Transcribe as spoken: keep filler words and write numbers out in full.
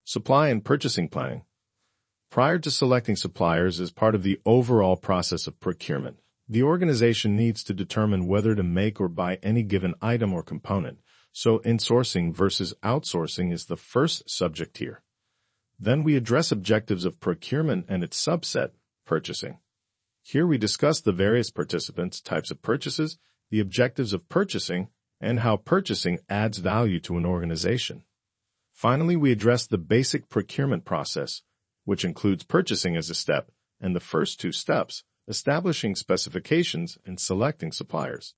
Supply and purchasing planning. Prior to selecting suppliers as part of the overall process of procurement, the organization needs to determine whether to make or buy any given item or component, so insourcing versus outsourcing is the first subject here. Then we address objectives of procurement and its subset, purchasing. Here we discuss the various participants, types of purchases, the objectives of purchasing, and how purchasing adds value to an organization. Finally, we address the basic procurement process, which includes purchasing as a step, and the first two steps, establishing specifications and selecting suppliers.